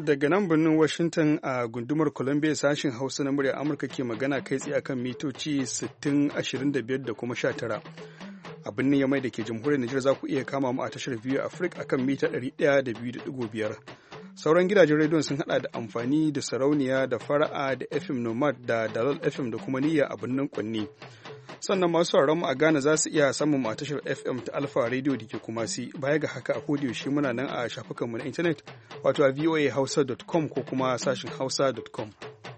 daga nan birnin Washington a gundumar Columbia sashen Hausa na murya Amurka ke magana kai tsaye akan mitoci 60, 25 da kuma 19. A birnin Yamai da ke jamhuriyar Nijar za ku iya kama mu a tashar View Africa akan mita 102.5. Sauran gidajen rediyon sun hada da amfani da sarauniya da fara'a da FM Nomad da Dalol FM da kuma niyya a birnin Kwanni. Sannan masu sauraron mu a Ghana za su iya samun mu a tashar FM ta Alpha Radio da ke Kumasi. Baya ga haka a yaushe muna nan a shafukanmu na intanet wato a voahausa.com ko kuma sashin hausa.com.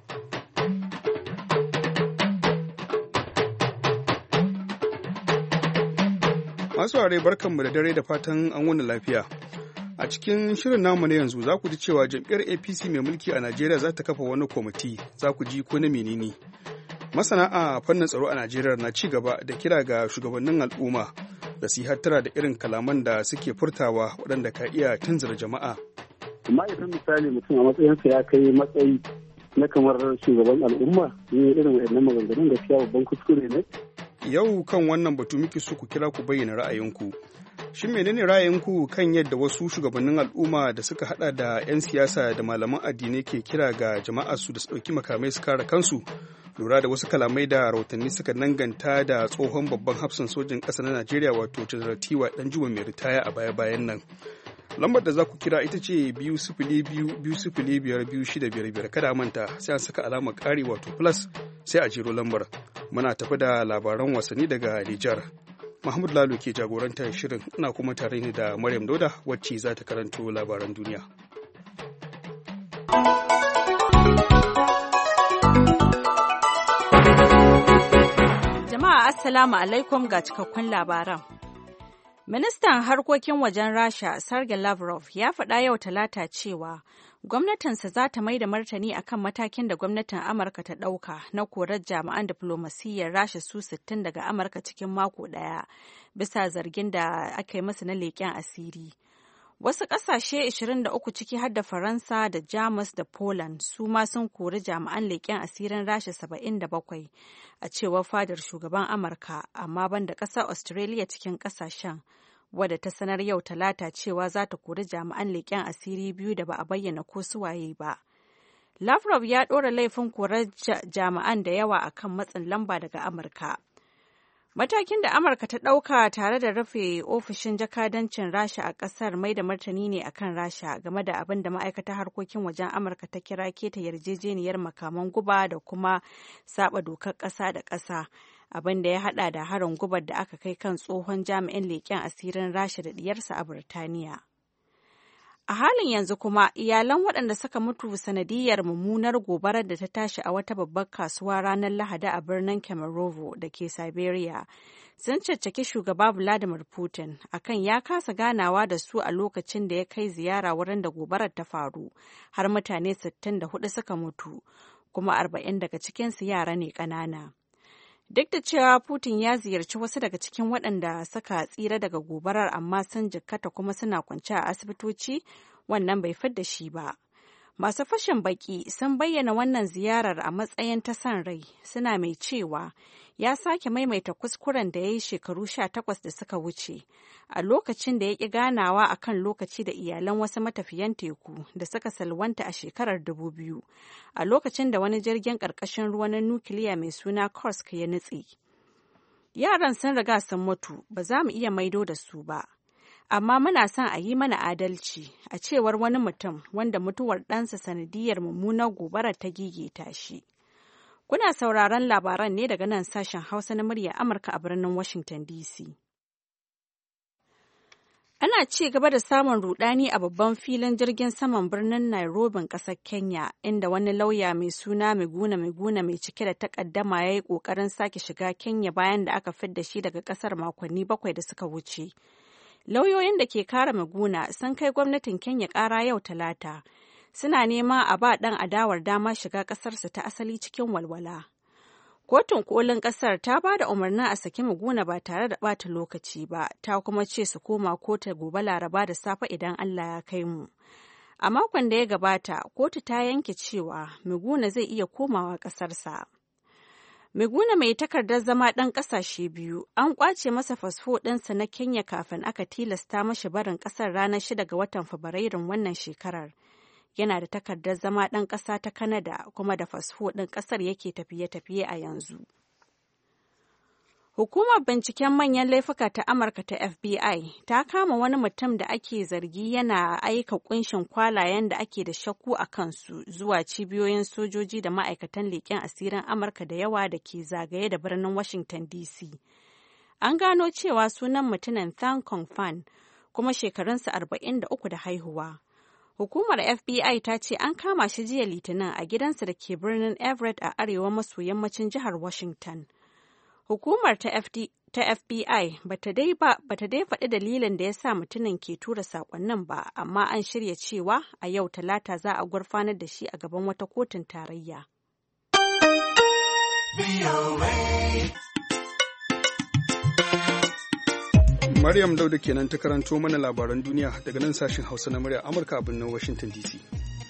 Masu saurare barkanmu da dare da fatan an wani lafiya. A cikin shirin namu na yanzu za ku ji cewa jam'iyyar APC mai mulki a Najeriya za ta kafa wani kwamiti, za ku ji ko na menene. Masana a fannin tsaro a Najeriya na ci gaba da kira ga shugabannin al'umma da su hattara da irin kalaman da suke furtawa waɗanda ka iya tunzura jama'a. Amma idan misali mutum a matsayinsa ya kai matsayi na kamar shugaban al'umma, ne irin waɗannan maganganun gaskiya babban kuskure ne. Yau kan wannan batu muke so ku kira ku bayyana ra'ayinku. Shin menene ra'ayinku kan yadda wasu shugabannin al'umma da suka hada da 'yan siyasa da malaman addinai ke kira ga jama'a su da su ɗauki makamai su kare kansu? Lura da wasu kalamai da rahotanni suka danganta da tsohon babban hafsan sojin ƙasa na Najeriya wato Janar Tiwa Danjuma mai ritaya a baya-bayan nan. Lambar da za ku kira ita ce 202-205-2655 kada manta sai an saka alamar ƙari wato plus sai a jero lambar. Muna tafi da labaran wasanni daga Nijar. Mahmud Lalo ke jagorantar shirin, ina kuma tare ne da Maryam Dauda wacce za ta karanto labaran duniya. Jama'a Assalamu alaikum ga cikakkun labaran. Ministan harkokin wajen Rasha, Sergei Lavrov, ya faɗa yau Talata cewa gwamnatinsa za ta mai da martani akan matakin da gwamnatin Amurka ta ɗauka na korar jami'an diflomasiyyar Rasha su 60 daga Amurka cikin mako ɗaya, bisa zargin da aka yi masa na leƙen asiri. Wasu ƙasashe 23 ciki har da Faransa da Jamus da Poland su ma sun kori jami'an leƙen asirin Rasha 77 a cewar fadar shugaban Amurka, amma ban da ƙasar Australia cikin ƙasashen, wadda ta sanar yau Talata cewa za ta kori jami'an leƙen asiri biyu da ba a bayyana ko suwaye ba. Lavrov ya ɗora laifin korar jami'an da yawa akan matsin lamba daga Amurka. Matakin da Amurka ta ɗauka tare da rufe ofishin jakadancin Rasha a ƙasar mai da martani ne akan Rasha game da abin da ma'aikatar harkokin wajen Amurka ta kira keta yarjejeniyar makaman guba da kuma saba dokar ƙasa da ƙasa, abin da ya haɗa da harin gubar da aka kai kan tsohon jami'in leƙen asirin Rasha da ɗiyarsa a Burtaniya. A halin yanzu kuma, iyalan waɗanda suka mutu sanadiyar mummunar gobarar da ta tashi a wata babbar kasuwa ranar Lahadi a birnin Kemerovo da ke Siberia sun caccaki shugaba Vladimir Putin akan ya kasa ganawa da su a lokacin da ya kai ziyara wurin da gobarar ta faru, har mutane 64 suka mutu, kuma 40 daga cikinsu yara ne ƙanana. Duk da cewa Putin ya ziyarci wasu daga cikin waɗanda suka tsira daga gobarar amma sun jikkata kuma suna kwance a asibitoci, wannan bai fidda shi ba. Masu fashin baki sun bayyana wannan ziyarar a matsayin ta son rai, suna mai cewa ya sake maimaita kuskuren da ya yi shekaru 18 da suka wuce, a lokacin da ya ƙi ganawa a kan lokaci da iyalan wasu matafiyan teku da suka salwanta a shekarar 2000, a lokacin da wani jirgin ƙarƙashin ruwa na nukiliya mai suna Kursk ya nutse. Yaran sun riga sun mutu, ba za mu iya maido da su ba. Amma muna son a yi mana adalci, a cewar wani mutum wanda mutuwar ɗansa sanadiyar mummunar gobarar ta gigita shi. Kuna sauraron labaran ne daga nan sashen Hausa na murya Amurka a birnin Washington DC. Ana ci gaba da samun rudani a babban filin jirgin saman birnin Nairobi ƙasar Kenya, inda wani lauya mai suna Miguna mai cike da takaddama ya yi ƙoƙarin sake shiga Kenya bayan da aka fidda shi daga ƙasar makonni 7 da suka wuce. Lauyoyin da ke kare Miguna sun kai gwamnatin Kenya ƙara yau Talata. Suna nema a ba ɗan adawar dama shiga ƙasarsa ta asali cikin walwala. Kotun kolin ƙasar ta ba da umarnin a saki Miguna ba tare da ɓata lokaci ba, ta kuma ce su koma kotu gobe Laraba da safe idan Allah ya kai mu. A makon da ya gabata, kotu ta yanke cewa Miguna zai iya komawa ƙasarsa. Miguna mai takardar zama ɗan ƙasashe biyu, an ƙwace masa fasfo ɗinsa na Kenya kafin aka tilasta mashi barin ƙasar ranar 6 ga watan Fabrairun wannan shekarar. yana da takardar zama ɗan ƙasa ta Canada kuma da fasfo ɗin ƙasar yake tafiye-tafiye a yanzu. Hukumar binciken manyan laifuka ta Amurka ta FBI ta kama wani mutum da ake zargi yana aika kunshin kwalayen da ake da shakku a kansu zuwa cibiyoyin sojoji da ma'aikatan leƙen asirin Amurka da yawa da ke zagaye da birnin Washington DC. An gano cewa sunan mutumin Thang Kong Fan kuma shekarunsa 43 da haihuwa. Hukumar FBI ta ce an kama shi jiya Litinin a gidansa da ke birnin Everett a arewa maso yammacin jihar Washington. Hukumar ta FBI bata dai faɗi dalilin da ya sa mutumin ke tura saƙonnin ba, amma an shirya cewa a yau Talata za a gurfanar da shi a gaban wata kotun tarayya. Maryam Dauda kenan ta karanto mana labaran duniya daga nan sashen Hausa na murya Amurka a birnin Washington DC.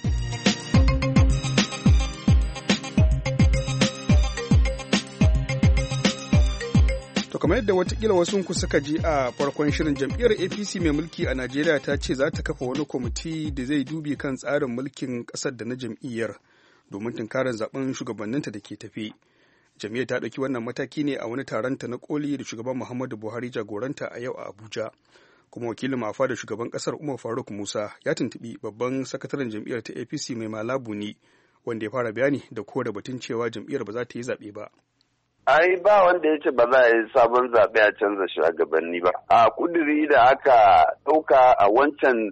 To kamar yadda watakila wasunku suka ji a farkon shirin, jam'iyyar APC mai mulki a Najeriya ta ce za ta kafa wani kwamiti da zai dubi kan tsarin mulkin ƙasar da na jam'iyyar domin tunkarar zaben shugabanninta da ke tafi. Jam'iyyar ta ɗauki wannan mataki ne a wani taronta na koli da shugaban Muhammadu Buhari jagoranta a yau a Abuja. Kuma wakilin mafa da shugaban ƙasar Umar Faruk Musa ya tuntuɓi babban sakataren jam'iyyar ta APC mai malabu ne wanda ya fara bayani da kore batun cewa jam'iyyar ba za ta yi zaɓe ba. Ai ba wanda ya ce ba za a yi sabon zaɓe a canza shugabanni ba. A kuduri da aka ɗauka a wancan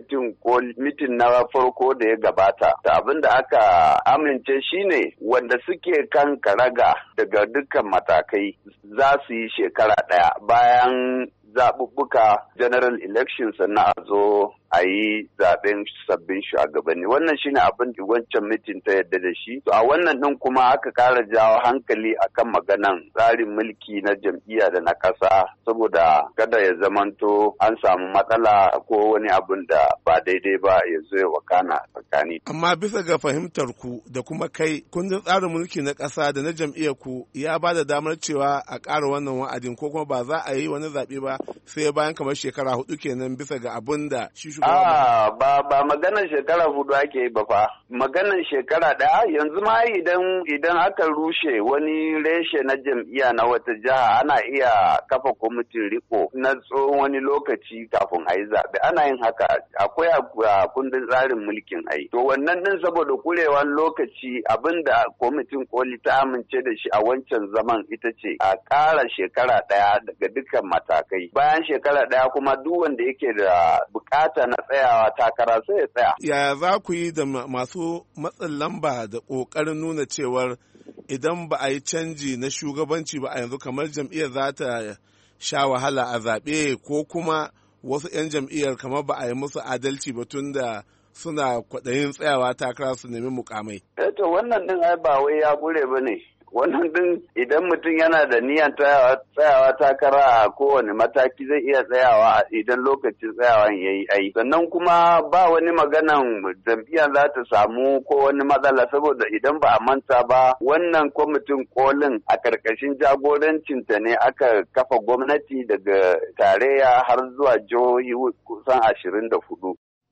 mitin na farko da ya gabata, da abin da aka amince shine wanda suke kan karaga daga dukkan matakai za su yi shekara ɗaya bayan zaɓuɓɓuka general election sannan a zo a yi zaɓen sabbin shugabanni. Wannan shine abin da wancan mitin ta yadda da shi. To a wannan ɗin kuma aka ƙara jawo hankali akan maganan tsarin mulki na jam'iyya da na ƙasa saboda kada ya zamanto an samu matsala ko wani abin da ba daidai ba ya zo ya wakana tsakani. Amma bisa ga fahimtar ku da kuma kai kundin tsarin mulki na ƙasa da na jam'iyyar ku ya ba da damar cewa a ƙara wannan wa'adin ko kuma ba za a yi wani zaɓe ba sai bayan kamar shekara 4 kenan bisa ga abin da shi ba maganar shekara 4 ake yi ba fa. Maganar shekara ɗaya yanzu ma idan aka rushe wani reshe na jam'iyya na wata jiha ana iya kafa kwamitin riko na tsohon wani lokaci kafin a yi zaɓe. Ana yin haka akwai a kundin tsarin mulkin ai. To wannan din saboda kurewan lokaci abinda kwamitin koli ta amince da shi a wancan zaman ita ce a ƙara shekara ɗaya daga dukkan matakai. Bayan shekara ɗaya kuma duk wanda yake da bukata na tsayawa takara sai ya tsaya. Yaya za ku yi da masu matsin lamba da ƙoƙarin nuna cewar idan ba a yi canji na shugabanci ba a yanzu kamar jam'iyyar za ta sha wahala a zaɓe ko kuma wasu 'yan jam'iyyar kamar ba a yi musu adalci ba tun da suna kwaɗayin tsayawa takara su nemi mukamai? To wannan ɗin ai ba wai ya gure ba ne. Wannan din idan mutum yana da niyan tsayawa takara a kowane mataki zai iya tsayawa idan lokacin tsayawan ya yi ai. Sannan kuma ba wani maganan jam'iyya za ta samu ko wani matsala saboda idan ba a manta ba wannan kwamitin kolin a karkashin jagorancinta ne aka kafa gwamnati daga tarayya har zuwa jihohi kusan 24.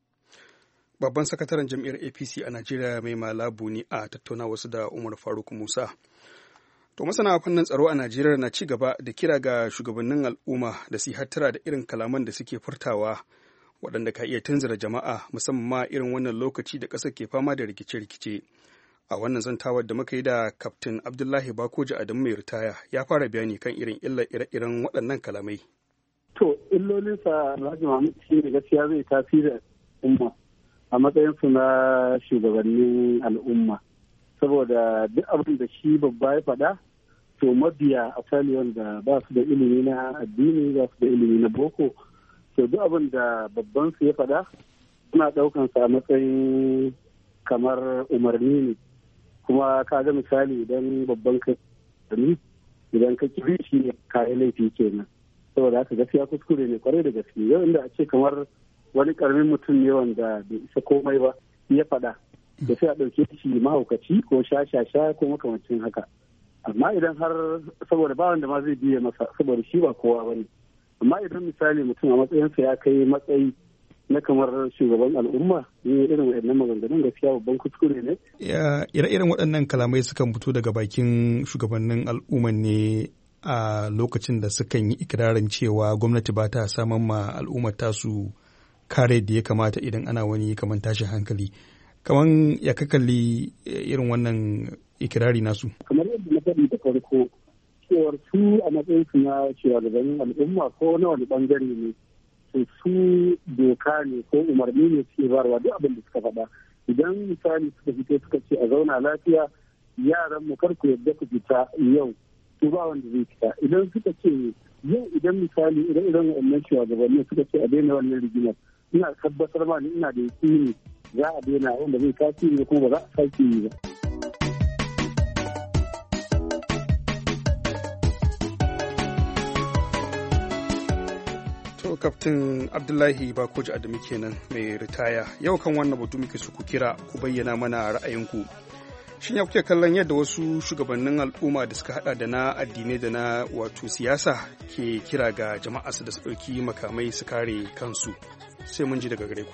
Babban sakataren jam'iyyar APC a Najeriya mai malabu ne a tattauna wasu da Umar Faruk Musa. To masana fannin tsaro a Najeriya na ci gaba da kira ga shugabannin al'umma da su hattara da irin kalaman da suke furtawa waɗanda ka iya tunzura jama'a musamman ma irin wannan lokaci da ƙasar ke fama da rikice-rikice. A wannan zantawar da muka yi da Kaftin Abdullahi Bakoji Adamu mai ritaya ya fara bayani kan irin illar ire-iren waɗannan kalamai. To illolinsa Alhaji Muhammad shi ne gaskiya zai tasiri umma a matsayinsu na shugabannin al'umma. Saboda duk abin da shi babba ya faɗa to mabiya asali wanda ba su da ilimi na addini ba su da ilimi na boko to duk abin da babban su ya faɗa suna ɗaukan sa a matsayin kamar umarni ne kuma ka ga misali idan babban ka idan ka kiri shi ne kayi laifi kenan saboda haka gaskiya kuskure ne kwarai da gaske yau inda a ce kamar wani karamin mutum ne wanda bai isa komai ba ya faɗa da sai a ɗauke shi mahaukaci ko sha ko makamancin haka amma idan har saboda ba wanda ma zai biye masa saboda shi ba kowa ba ne amma idan misali mutum a matsayinsa ya kai matsayi na kamar shugaban al'umma ne irin waɗannan maganganun gaskiya babban kuskure ne. Ire-iren waɗannan kalamai sukan fito daga bakin shugabannin al'umman ne a lokacin da sukan yi ikirarin cewa gwamnati ba ta saman ma al'ummar tasu kare da ya kamata idan ana wani kamar tashin hankali. Kamar ya kakalli irin wannan ikirari nasu. Kamar yadda na faɗi da farko cewar su a matsayin su na shugabannin al'umma ko na wani bangare ne su doka ne ko umarni ne suke barwa duk abin da suka faɗa. Idan misali suka fito suka ce a zauna lafiya yaran mu kar ku yadda ku fita yau su ba wanda zai fita. Idan suka ce yau idan misali idan wannan shugabanni suka ce a daina wannan rigimar ina tabbatar ma ni ina da yakini za a daina wanda zai tasiri kuma ba za a sake yi ba. To Kaftin Abdullahi Bakoji Adamu kenan mai ritaya. Yau kan wannan batu muke su ku kira ku bayyana mana ra'ayinku. Shin ya kuke kallon yadda wasu shugabannin al'umma da suka hada da na addinai da na wato siyasa ke kira ga jama'a su da su ɗauki makamai su kare kansu? Sai mun ji daga gare ku.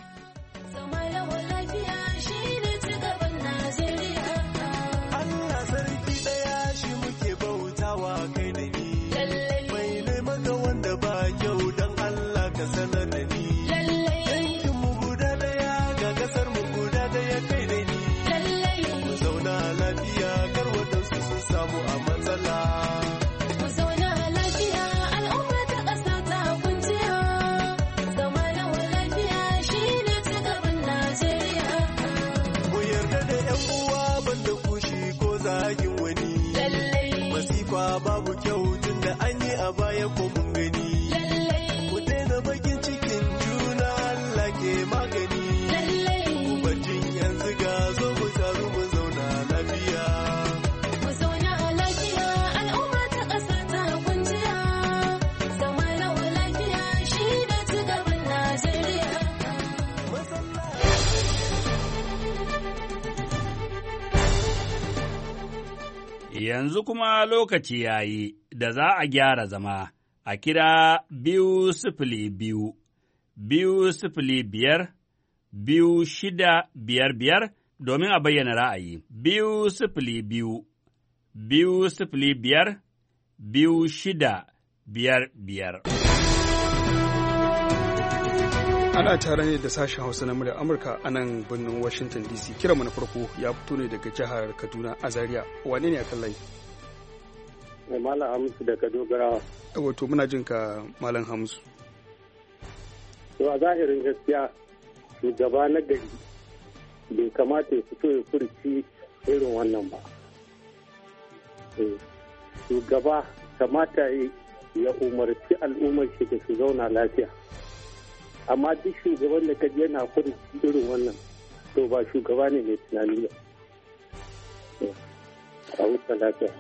babu kyau tun da an yi a baya ko mun gani. Ku daina bakin cikin juna Allah ke magani. Ku bacin yanzu ga zo mu taru mu zauna lafiya. Mu zauna lafiya al'umma ta ƙasa ta kwanciya. Zama lawa lafiya shi da ci gaban Najeriya. Yanzu kuma lokaci ya yi da za a gyara zama a kira 202, 205, 2655 domin a bayyana ra'ayi. 202, 205, 2655. Ana tare ne da sashen Hausa na muryar Amurka a nan birnin Washington DC. Kiranmu na farko ya fito ne daga jihar Kaduna a Zaria. Wane ne a kan layi? Malam Hamisu da Kadogarawa. Wato muna jin ka Malam Hamisu. To a zahirin gaskiya shugaba na gari bai kamata ya fito ya furci irin wannan ba. Shugaba kamata ya umarci al'ummar shi da su zauna lafiya. Amma duk shugaban da kaji yana furci irin wannan to ba shugaba ne mai tunani ba. A wuta lafiya.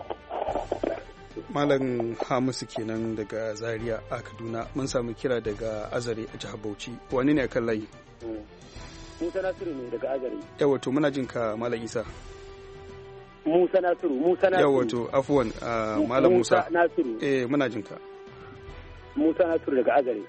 Malam Hamisu kenan daga Zaria a Kaduna. Mun samu kira daga Azare a jihar Bauchi. Wani ne a kan layi? Musa Nasiru ne daga Azare. Yawa to muna jin ka Malam Isa. Musa Nasiru. Yawa to afuwan Malam Musa. Nasiru. Muna jin ka. Musa Nasiru daga Azare.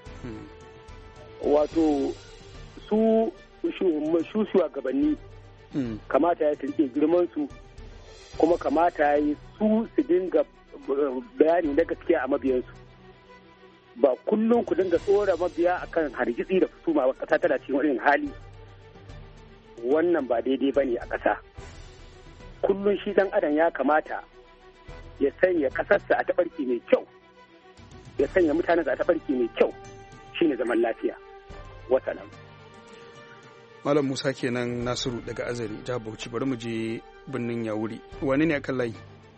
Wato su shugabanni kamata ya rike girman su kuma kamata ya yi su dinga bayani na gaskiya a mabiyansu ba kullum ku dinga tsora mabiya akan hargitsi da fituma ba. Ƙasa tana cikin wani hali wannan ba daidai ba ne a ƙasa. Kullum shi dan adam ya kamata ya sanya ƙasarsa a taɓarki mai kyau, ya sanya mutanensa a taɓarki mai kyau, shine zaman lafiya. Wasalam. Malam Musa kenan Nasiru daga Azare jihar Bauchi. Bari mu je birnin Yawuri. Wani ne akan layi?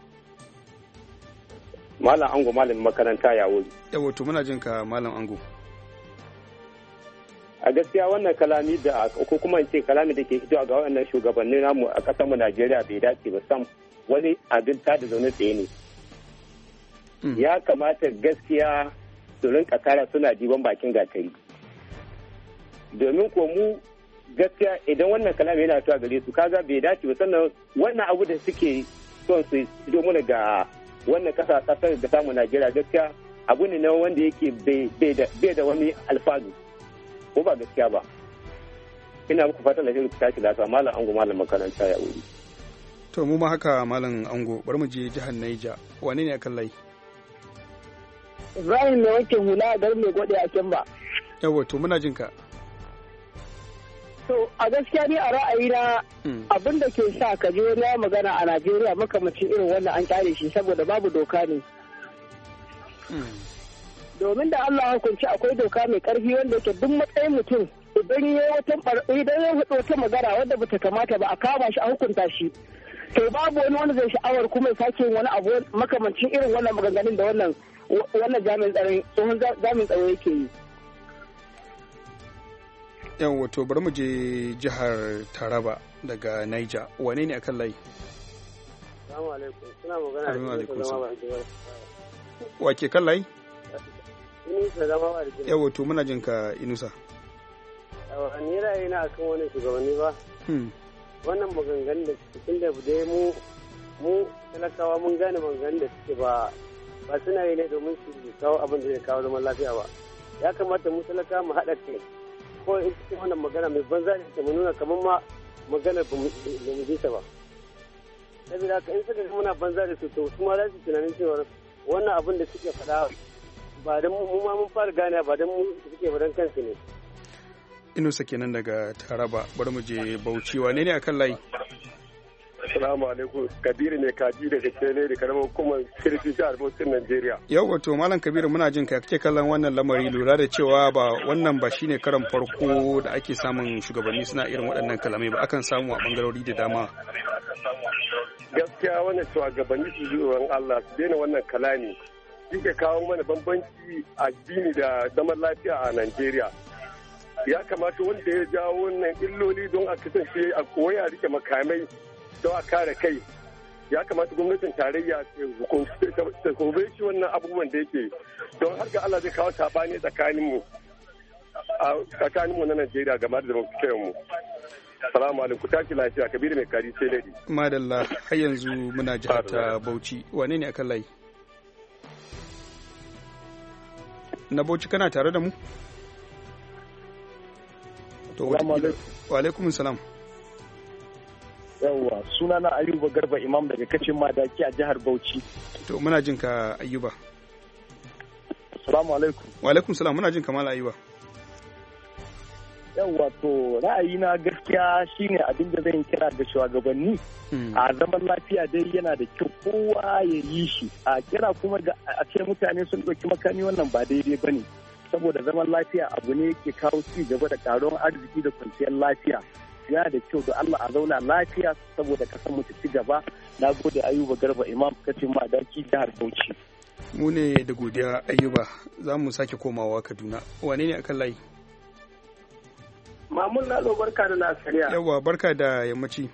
Malam Ango malamin makaranta Yawuri. Yawa to muna jin ka Malam Ango. A gaskiya wannan kalami da ko kuma in ce kalami da ke fitowa ga wannan shugabannin namu a ƙasar mu Najeriya bai dace ba sam, wani abin ta da zaune tsaye ne. Ya kamata gaskiya su rinka kara suna diban bakin gatari. Domin ko mu gaskiya idan wannan kalami yana fitowa gare su kaga bai dace ba, sannan wannan abu da suke son su fito mana ga wannan kasar da samu Najeriya gaskiya abu ne na wanda yake bai da wani alfanu ko ba gaskiya ba. Ina muku fatan da ku tashi lafiya malam ango malam makaranta ya wuri. To mu ma haka malam ango bari mu je jihar Niger. Wane ne akan layi? Ibrahim ne wanke hula a garin mai gode a Kimba. Yawa to muna jin ka. To a gaskiya ni a ra'ayina abin da ke sa ka je na magana a Najeriya makamacin irin wannan an kyale shi saboda babu doka ne. Domin da Allah hukunci akwai doka mai karfi wanda yake duk matsayin mutum idan ya wata magana wadda bata kamata ba a kama shi a hukunta shi. To babu wani wanda zai sha'awar kuma ya sake wani abu makamancin irin wannan maganganun da wannan jami'in tsaro tsohon jami'in tsaro yake yi. Yan wato bari mu je jihar Taraba daga Niger. Wane ne akan layi? Assalamu alaikum. Suna magana da zama ba. Wa ke kan layi? Inusa zama ba. Yan wato muna jin ka Inusa. Ni ra'ayina akan wani shugabanni ba. Wannan maganganun da cikin da dai mu talakawa mun gane maganganun da suke ba suna yi ne domin su kawo abin da zai kawo zaman lafiya ba. Ya kamata mu talakawa mu haɗa kai. Ko in cikin wannan magana mai banza ne ta nuna kamar ma magana ba mu ji ta ba. Saboda haka in suka muna banza da su to su ma za su tunanin cewa wannan abin da suke faɗa ba dan mu ma mun fara gane ba dan mu suke ba dan kansu ne. Inusa kenan daga Taraba bari mu je Bauchi wane ne akan layi? Assalamu alaikum Kabiru ne kaji daga Kele da karamar hukumar Kirfi jihar Bauchin Najeriya. Yau wato Malam Kabiru muna jin ka kake kallon wannan lamari lura da cewa wannan ba shine karan farko da ake samun shugabanni suna irin waɗannan kalamai ba akan samu a bangarori da dama. Gaskiya wannan shugabanni su zuwan Allah su daina wannan kalami. Yake kawo mana bambanci addini da zaman lafiya a Najeriya. Ya kamata wanda ya jawo wannan illoli don a kasance a koya rike makamai don a kare kai ya kamata gwamnatin tarayya ta kobe shi wannan abubuwan da yake don har ga Allah zai kawo sabani tsakaninmu na Najeriya game da zamantakewar mu. Assalamu alaikum tashi lafiya Kabiru mai kari sai dai. Madalla har yanzu muna jihar ta Bauchi wane ne akan layi? Na Bauchi kana tare da mu? To wa alaikum salam. Yawwa sunana Ayuba Garba Imam daga Kacin Madaki a jihar Bauchi. To muna jin ka Ayuba. Assalamu alaikum. Wa alaikum salam muna jin ka Malam Ayuba. Yawwa to ra'ayina gaskiya shine abin da zan kira ga shugabanni a zaman lafiya dai yana da kyau kowa ya yi shi a kira kuma ga a ce mutane sun ɗauki makami wannan ba daidai bane saboda zaman lafiya abu ne yake kawo ci gaba da karuwar arziki da kwanciyar lafiya. Yana da kyau da Allah a zauna lafiya saboda kasan mu ci gaba. Na gode Ayuba Garba Imam Kacin Madaki jihar Bauchi. Mu ne da godiya Ayuba za mu sake komawa Kaduna. Wane ne akan layi? Mamun Lalo barka da lasariya. Yawwa barka da yammaci.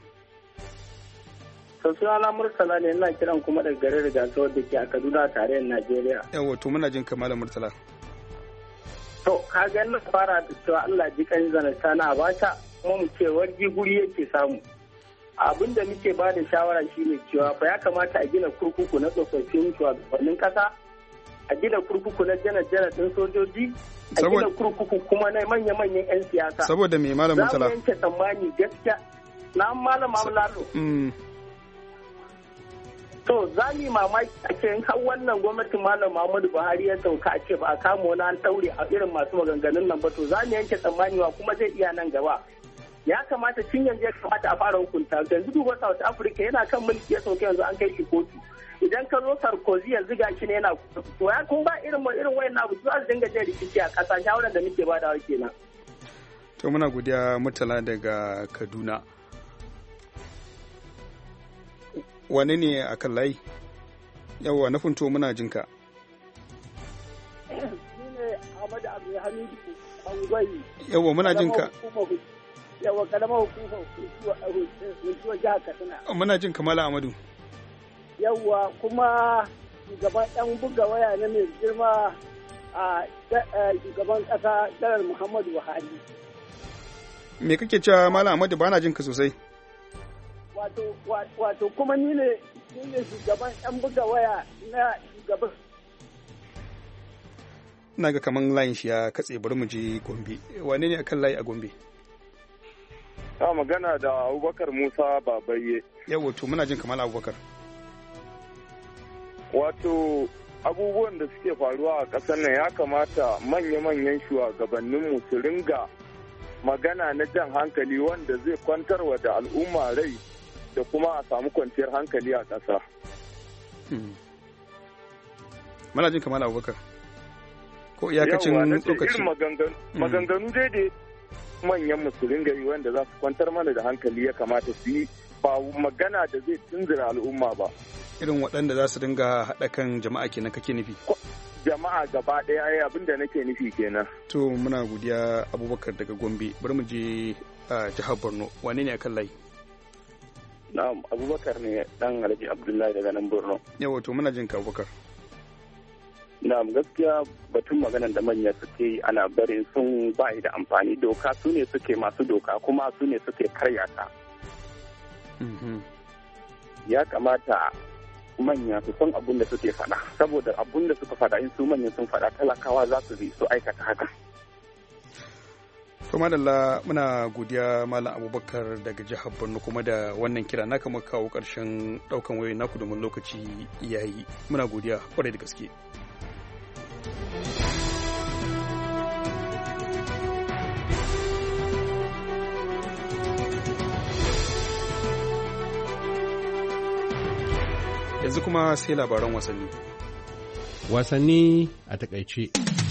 Sunana Murtala ne ina kiran kuma daga garin Rigasa da ke a Kaduna tarayyar Najeriya. Yawwa to muna jin kamar Murtala. To kaga na fara da cewa Allah ji kan zanata na bata kuma mu ce wargi guri yake samu. Abin da muke ba da shawara shine cewa fa ya kamata a gina kurkuku na tsofaffin shugabannin kasa, a gina kurkuku na janar din sojoji, a gina kurkuku kuma na manya-manyan 'yan siyasa. Saboda me Malam Murtala? Za mu yanke tsammani gaskiya. Na Malam Lalo. To za mu yi mamaki a ce in har wannan gwamnatin Malam Muhammadu Buhari ya sauka a ce ba a kama wani an ɗaure a irin masu maganganun nan ba to za mu yanke tsammani wa kuma zai iya nan gaba. Ya kamata tun yanzu ya kamata a fara hukunta yanzu duba South Africa yana kan mulki ya sauka yanzu an kai shi kotu. Idan ka zo Sarkozy yanzu ga shi ne yana to ya kun ba irin wayan abu za su dinga jin rikici a ƙasa shawarar da muke badawa kenan. To muna godiya Murtala daga Kaduna. Wane ne a kan layi? Yawwa na funto muna jinka. Ni ne Ahmadu Abdulhamidu Angwai. Yawwa muna jinka. Yawwa karamar hukumar jihar Katsina. Muna jinka Malam Ahmadu. Yawwa kuma shugaban ɗan buga waya na mai girma a shugaban ƙasa Janar Muhammadu Buhari. Me kake cewa Malam Ahmadu ba na jinka sosai? Wato kuma ni ne shugaban 'yan buga waya na shugaban. na ga kaman layin shi ya katse, bari mu je Gombe. Wane ne akan layi a Gombe? Ta magana da Abubakar Musa Babaye. Yawa to muna jin Kamal Abubakar. Wato abubuwan da suke faruwa a ƙasar nan ya kamata manya-manyan shugabanninmu su ringa magana na jan hankali wanda zai kwantarwa da al'umma rai da kuma a samu kwanciyar hankali a ƙasa. Muna jin Kamal Abubakar. Ko iyakacin lokaci. Maganganu daidai manyan musulun gari wanda za su kwantar mana da hankali ya kamata su yi, ba magana da zai tunzura al'umma ba. Irin waɗanda za su dinga haɗa kan jama'a kenan kake nufi? Jama'a gaba ɗaya abin da nake nufi kenan. To muna godiya Abubakar daga Gombe. Bari mu je jihar Borno. Wane ne akan layi? Na'am, Abubakar ne dan Alhaji Abdullahi daga nan Borno. Yawa to muna jin ka Abubakar. Na'am, gaskiya batun maganan da manya suke ana bari sun ba da amfani, doka su ne suke masu doka kuma su ne suke karya ta. Ya kamata manya su san abun da suke faɗa, saboda abun da suka faɗa in su manyan sun faɗa talakawa za su bi su aikata haka. To madalla, muna godiya Malam Abubakar daga jihar Borno kuma da wannan kira naka muka kawo ƙarshen ɗaukan wayoyin naku domin lokaci yayi. Muna godiya kwarai da gaske. Yanzu kuma sai labaran wasanni. Wasanni a takaice.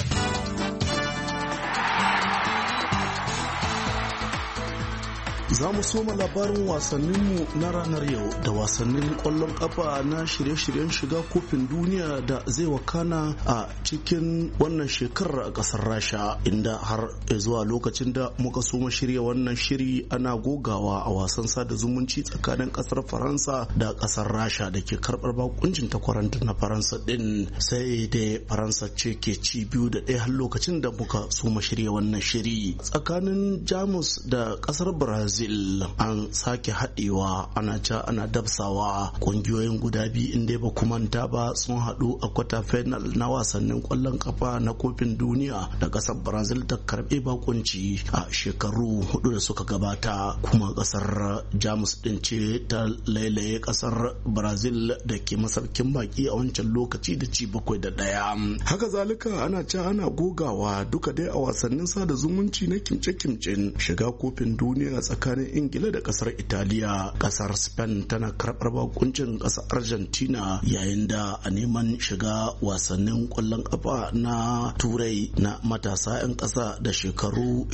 Za mu soma labarin wasanninmu na ranar yau da wasannin ƙwallon ƙafa na shirye-shiryen shiga kofin duniya da zai wakana a cikin wannan shekarar a ƙasar Rasha, inda har zuwa lokacin da muka soma shirya wannan shiri ana gogawa a wasan sada zumunci tsakanin ƙasar Faransa da ƙasar Rasha da ke karɓar bakuncin takwaranta na Faransa din, sai da Faransa ce ke ci 2-1 har lokacin da muka soma shirya wannan shiri. Tsakanin Jamus da ƙasar Brazil an sake haɗewa, ana ca ana dabsawa. Ƙungiyoyin guda biyu inda ba manta ba sun haɗu a kwata final na wasannin ƙwallon kafa na kofin duniya da ƙasar Brazil ta karɓe bakunci a shekaru 4 da suka gabata, kuma ƙasar Jamus ɗin ce ta lailaye ƙasar Brazil da ke masaukin baki a wancan lokaci da ci 7-1. Haka zalika ana ca ana gogawa duka dai a wasannin sada zumunci na kimce-kimcen shiga kofin duniya tsakanin Ingila da kasar Italiya. Kasar Spain tana karɓar bakuncin kasar Argentina, yayin da a neman shiga wasannin ƙwallon ƙafa na Turai na matasa 'yan ƙasa da shekaru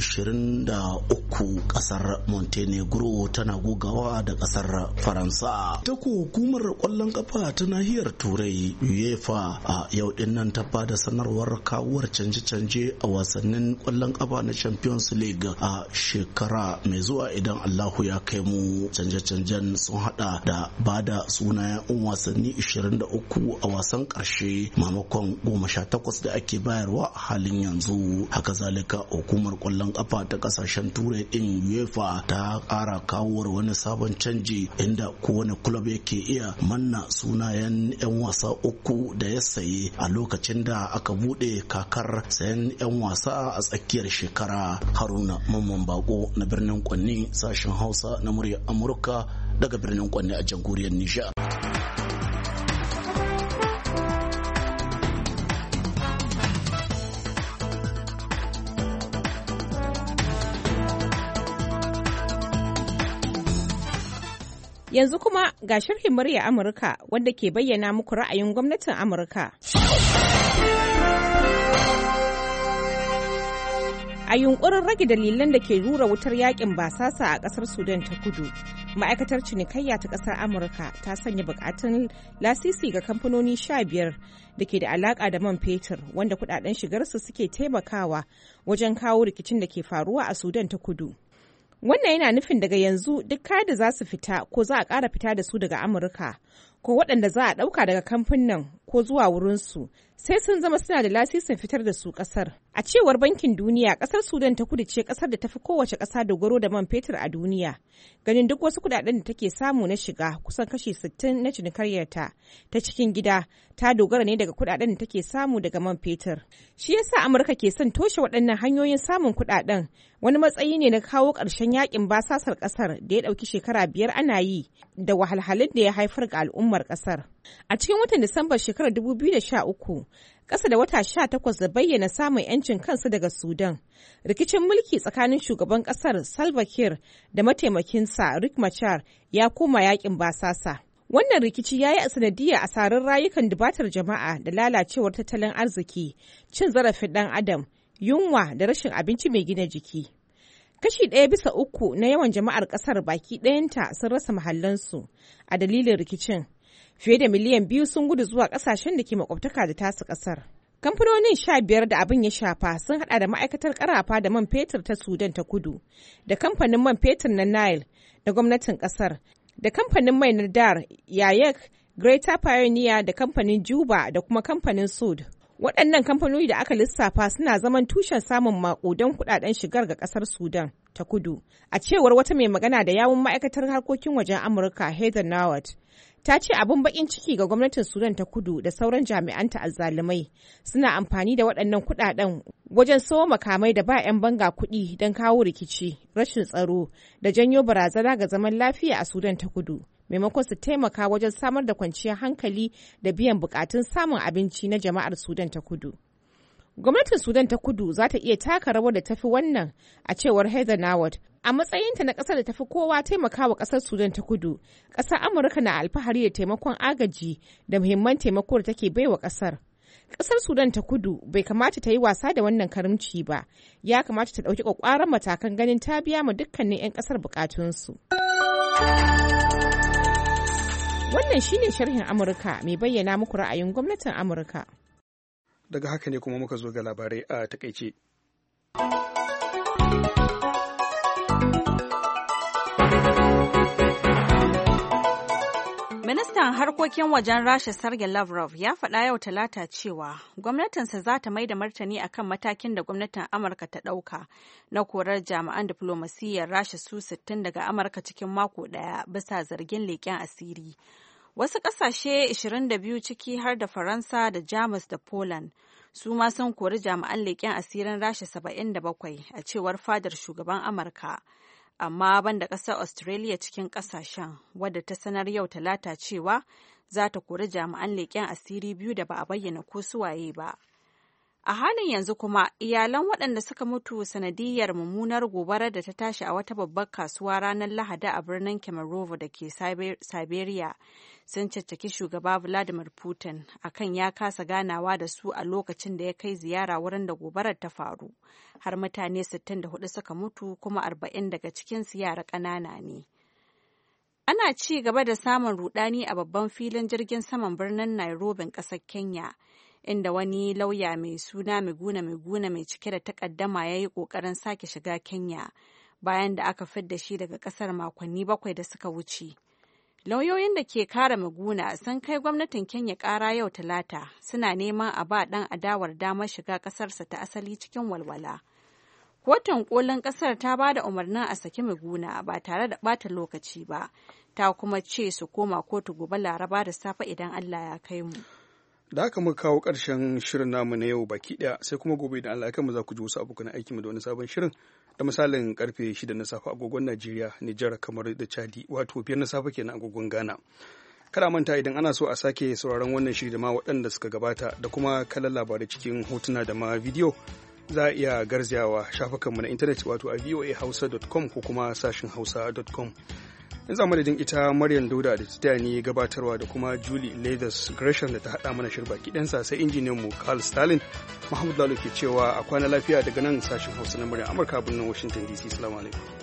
23 kasar Montenegro tana gogawa da kasar Faransa. Ta hukumar ƙwallon ƙafa ta nahiyar Turai UEFA a yau din nan ta bada sanarwar kawuwar canje-canje a wasannin ƙwallon ƙafa na Champions League a shekara mai zuwa idan Allahu ya kai mu. Canje-canjen sun hada da bada sunayen wasanni 23 a wasan karshe maimakon 18 da ake bayarwa a halin yanzu. Haka zalika hukumar kwallon kafa ta kasashen turai din UEFA ta kara kawowar wani sabon canji inda kowane club yake iya manna sunayen 'yan wasa 3 da ya saye a lokacin da aka bude kakar sayan 'yan wasa a tsakiyar shekara. Haruna Mamman Bako na birnin Kwanni, sashen Hausa na muryar Amurka daga birnin Kwanne a jamhuriyar Nijar. Yanzu kuma ga sharhin murya Amurka wanda ke bayyana muku ra'ayin gwamnatin Amurka. A yunkurin rage dalilan da ke rura wutar yakin basasa a kasar Sudan ta kudu, ma'aikatar cinikayya ta kasar Amurka ta sanya bukatun lasisi ga kamfanoni 15 da ke da alaka da man fetur wanda kudaden shigarsu suke taimakawa wajen kawo rikicin da ke faruwa a Sudan ta kudu. Wannan yana nufin daga yanzu duk kayan da za su fita ko za a ƙara fita da su daga Amurka ko waɗanda za a ɗauka daga kamfanin ko zuwa wurinsu sai sun zama suna da lasisin fitar da su ƙasar. A cewar Bankin Duniya, ƙasar Sudan ta kudu ce ƙasar da ta fi kowace ƙasa dogaro da man fetur a duniya. Ganin duk wasu kuɗaɗen da take samu na shiga kusan kashi 60 na cinikayyarta ta cikin gida ta dogara ne daga kuɗaɗen da take samu daga man fetur. Shi yasa Amurka ke son toshe waɗannan hanyoyin samun kuɗaɗen, wani matsayi ne na kawo ƙarshen yakin basasar ƙasar da ya ɗauki shekara 5 ana yi da wahalhalun da ya haifar ga al'ummar ƙasar. A cikin watan Disambar shekarar 2013, ƙasa da wata 18 da bayyana samun 'yancin kansu daga Sudan, rikicin mulki tsakanin shugaban ƙasar Salva Kiir da mataimakinsa Riek Machar ya koma yakin basasa. Wannan rikici ya yi sanadiyar asarar rayukan dubatar jama'a da lalacewar tattalin arziki, cin zarafin ɗan adam, yunwa da rashin abinci mai gina jiki. Kashi 1/3 na yawan jama'ar ƙasar baki ɗayanta sun rasa mahallansu a dalilin rikicin. Fiye da miliyan 2 sun gudu zuwa ƙasashen da ke makwabtaka da tasu ƙasar. Kamfanonin 15 da abin ya shafa sun hada da ma'aikatar ƙarafa da man fetur ta Sudan ta kudu, da kamfanin man fetur na Nile, da gwamnatin ƙasar, da kamfanin mai na Dar, Yayek, Greater Pioneer, da kamfanin Juba, da kuma kamfanin Sud. Waɗannan kamfanoni da aka lissafa suna zaman tushen samun maƙudan kuɗaɗen shigar ga ƙasar Sudan ta kudu. A cewar wata mai magana da yawun ma'aikatar harkokin wajen Amurka, Heather Nauert, ta ce abin bakin ciki ga gwamnatin Sudan ta kudu da sauran jami'anta azzalumai suna amfani da waɗannan kuɗaɗen wajen sayo makamai da ba 'yan banga kuɗi don kawo rikici, rashin tsaro da janyo barazana ga zaman lafiya a Sudan ta kudu, maimakon su taimaka wajen samar da kwanciyar hankali da biyan bukatun samun abinci na jama'ar Sudan ta kudu. Gwamnatin Sudan ta kudu za ta iya taka rawar da tafi wannan, a cewar Heather Nauert. A matsayinta na ƙasar da tafi kowa taimakawa ƙasar Sudan ta kudu, ƙasar Amurka na alfahari da taimakon agaji da muhimman taimako da take baiwa ƙasar. Ƙasar Sudan ta kudu bai kamata ta yi wasa da wannan karimci ba, ya kamata ta ɗauki ƙwaƙwaran matakan ganin ta biya ma dukkanin 'yan ƙasar buƙatunsu. Wannan shine sharhin Amurka mai bayyana muku ra'ayin gwamnatin Amurka. Daga haka ne kuma muka zo ga labarai a takaice. Ministan harkokin wajen Rasha Sergei Lavrov ya faɗa yau Talata cewa gwamnatinsa za ta mai da martani akan matakin da gwamnatin Amurka ta ɗauka na korar jami'an diflomasiyyar Rasha su 60 daga Amurka cikin mako ɗaya bisa zargin leƙen asiri. Wasu ƙasashe 22 ciki har da Faransa da Jamus da Poland su ma sun kori jami'an leƙen asirin Rasha 77 a cewar fadar shugaban Amurka. Amma banda ƙasar Australia cikin ƙasashen, wadda ta sanar yau Talata cewa za ta kori jami'an leƙen asiri 2 da ba a bayyana ko suwaye ba. A halin yanzu kuma, iyalan waɗanda suka mutu sanadiyyar mummunar gobarar da ta tashi a wata babbar kasuwa ranar Lahadi a birnin Kemerovo da ke Siberia sun caccaki shugaba Vladimir Putin akan ya kasa ganawa da su a lokacin da ya kai ziyara wurin da gobarar ta faru. Har mutane 64 suka mutu kuma 40 daga cikinsu yara ƙanana ne. Ana ci gaba da samun rudani a babban filin jirgin saman birnin Nairobi, ƙasar Kenya, inda wani lauya mai suna Miguna mai cike da takaddama ya yi ƙoƙarin sake shiga Kenya bayan da aka fidda shi daga ƙasar makonni 7 da suka wuce. Lauyoyin da ke kare Miguna sun kai gwamnatin Kenya ƙara yau Talata, suna neman a ba ɗan adawar damar shiga ƙasarsa ta asali cikin walwala. Kotun kolin ƙasar ta ba da umarnin a saki Miguna ba tare da ɓata lokaci ba, ta kuma ce su koma kotu gobe Laraba da safe idan Allah ya kai mu. Da haka muka kawo ƙarshen shirin namu na yau baki ɗaya, sai kuma gobe idan Allah ya kai mu za ku ji wasu abokan aiki mu da wani sabon shirin da misalin karfe 6 na safe agogon Najeriya, Nijar, kamar da Chadi, wato 5 na safe kenan agogon Ghana. Kada manta idan ana so a sake sauraron wannan shiri da ma waɗanda suka gabata da kuma kallon labarai cikin hotuna da ma bidiyo, za a iya garzayawa shafukanmu na intanet wato a voahausa.com ko kuma sashin hausa.com. in za madadin ita Maryam Dauda da ta ni gabatarwa da kuma Julie Leathers Gresham da ta haɗa mana shirba kiɗansa sai injiniyanmu Carl Stalin. Mahmud Lalo ke cewa a kwana lafiya daga nan sashin Hausa na Maryam Amurka birnin Washington DC. Assalamu alaikum.